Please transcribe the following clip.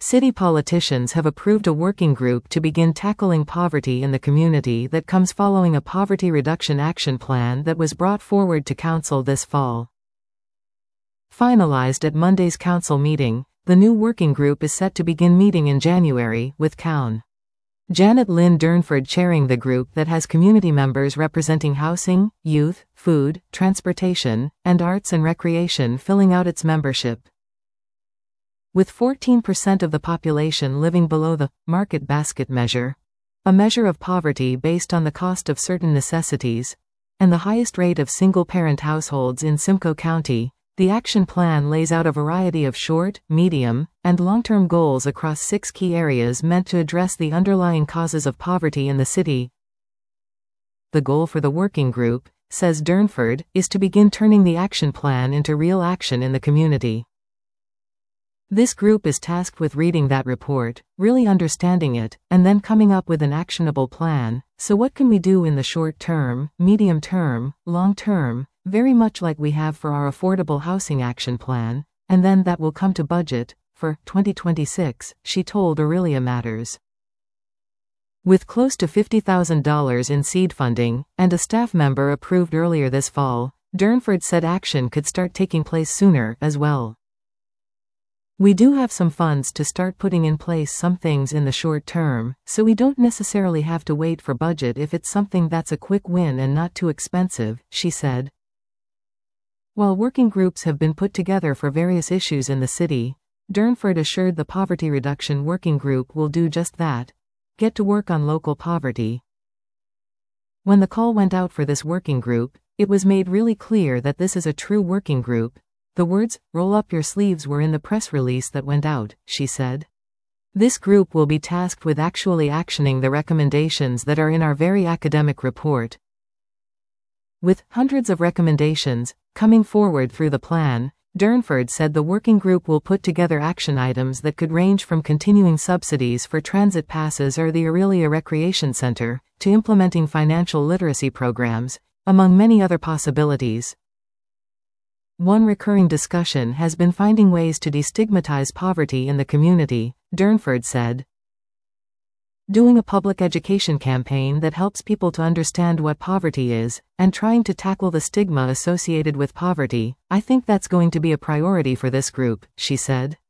City politicians have approved a working group to begin tackling poverty in the community that comes following a poverty reduction action plan that was brought forward to council this fall. Finalized at Monday's council meeting, the new working group is set to begin meeting in January, with Coun. Janet Lynn Durnford chairing the group that has community members representing housing, youth, food, transportation, and arts and recreation filling out its membership. With 14% of the population living below the market basket measure, a measure of poverty based on the cost of certain necessities, and the highest rate of single-parent households in Simcoe County, the action plan lays out a variety of short, medium, and long-term goals across 6 key areas meant to address the underlying causes of poverty in the city. The goal for the working group, says Durnford, is to begin turning the action plan into real action in the community. This group is tasked with reading that report, really understanding it, and then coming up with an actionable plan. So what can we do in the short term, medium term, long term, very much like we have for our affordable housing action plan, and then that will come to budget for 2026, she told Aurelia Matters. With close to $50,000 in seed funding, and a staff member approved earlier this fall, Durnford said action could start taking place sooner as well. We do have some funds to start putting in place some things in the short term, so we don't necessarily have to wait for budget if it's something that's a quick win and not too expensive, she said. While working groups have been put together for various issues in the city, Durnford assured the Poverty Reduction Working Group will do just that, get to work on local poverty. When the call went out for this working group, it was made really clear that this is a true working group. The words, "roll up your sleeves," were in the press release that went out, she said. This group will be tasked with actually actioning the recommendations that are in our very academic report. With hundreds of recommendations coming forward through the plan, Durnford said the working group will put together action items that could range from continuing subsidies for transit passes or the Aurelia Recreation Center, to implementing financial literacy programs, among many other possibilities. One recurring discussion has been finding ways to destigmatize poverty in the community, Durnford said. Doing a public education campaign that helps people to understand what poverty is, and trying to tackle the stigma associated with poverty, I think that's going to be a priority for this group, she said.